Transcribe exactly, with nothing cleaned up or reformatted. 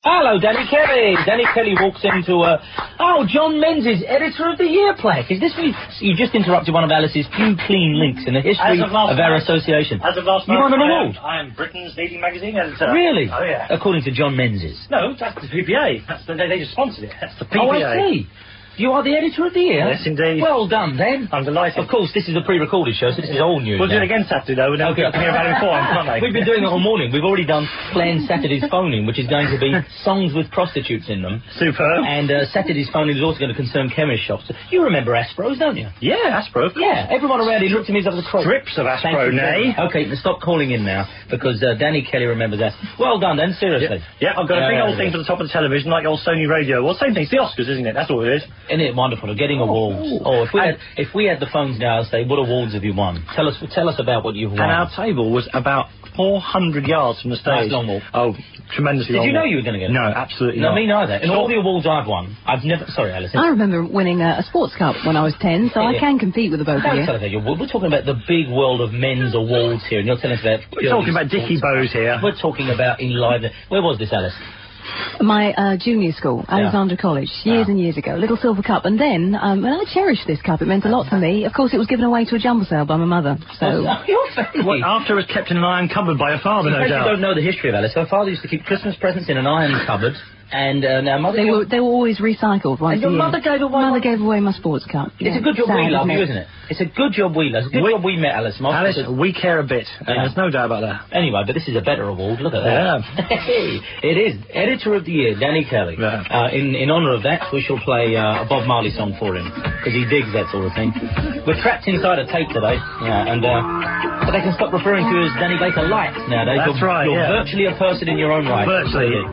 Hello, Danny Kelly. Danny Kelly walks into a... Oh, John Menzies, Editor of the Year plaque. Is this me? You just interrupted one of Alice's few clean links in the history of, of our association. As of last you night, won an I award. am, I am Britain's leading magazine editor. Really? Oh, yeah. According to John Menzies. No, that's the P P A. That's the, they, they just sponsored it. That's the P P A. Oh, I see. You are the Editor of the Year? Yes, indeed. Well done, then. I'm delighted. Of course, this is a pre-recorded show, so this is all new. We'll now. do it again Saturday, though, and then Okay. people can hear about it before, can't they? We've been doing it all morning. We've already done Glenn Saturday's Phoning, which is going to be songs with prostitutes in them. Superb. And uh, Saturday's Phoning is also going to concern chemist shops. You remember Aspros, don't you? Yeah, Aspro, of course. Yeah, everyone around here looked at me as I was a crook. Strips of Aspro, nay. Okay, now stop calling in now, because uh, Danny Kelly remembers that. Well done, then, seriously. Yeah, yeah I've got a big Uh, old thing for the top of the television, like old Sony radio. Well, same thing, it's the Oscars, isn't it? That's all it is. Isn't it wonderful? Getting awards. Oh, if we had if we had the phones now, I'd say, what awards have you won? Tell us tell us about what you've won. And our table was about four hundred yards from the stage. Nice long walk. Oh, tremendously Did long you know walk. you were going to get it? No, absolutely no, not. me neither. In all the awards I've won, I've never... Sorry, Alison. I remember winning a, a sports cup when I was ten, so Yeah. I can compete with the both of Don't you. tell us that you're, we're talking about the big world of men's awards here, and you're telling us about... We're talking about Dickie Bows here. We're talking about Enliven... Where was this, Alice? My uh, junior school, Alexandra College, years Yeah. and years ago, little silver cup. And then, um, and I cherished this cup, it meant a lot to me. Of course, it was given away to a jumble sale by my mother, so... You're very... Well, after it was kept in an iron cupboard by her father, no In case doubt. you don't know the history of Alice, her father used to keep Christmas presents in an iron cupboard, and uh, now mother... They were, they were always recycled once And your a year. mother gave away Mother one? gave away my sports cup. It's yeah. a good job Sad, we love you, it? isn't it? It's a good job we love. It's a good We- job we met Alice. Most Alice, of us- we care a bit. And Yeah. there's no doubt about that. Anyway, but this is a better award. Look at that. Hey, it is. Editor of the Year, Danny Kelly. Yeah. Uh, in, in honour of that, we shall play uh, a Bob Marley song for him, because he digs that sort of thing. We're trapped inside a tape today, yeah, and uh, but they can stop referring to you as Danny Baker Light nowadays. That's you're, right, You're yeah. virtually a person in your own right. Virtually.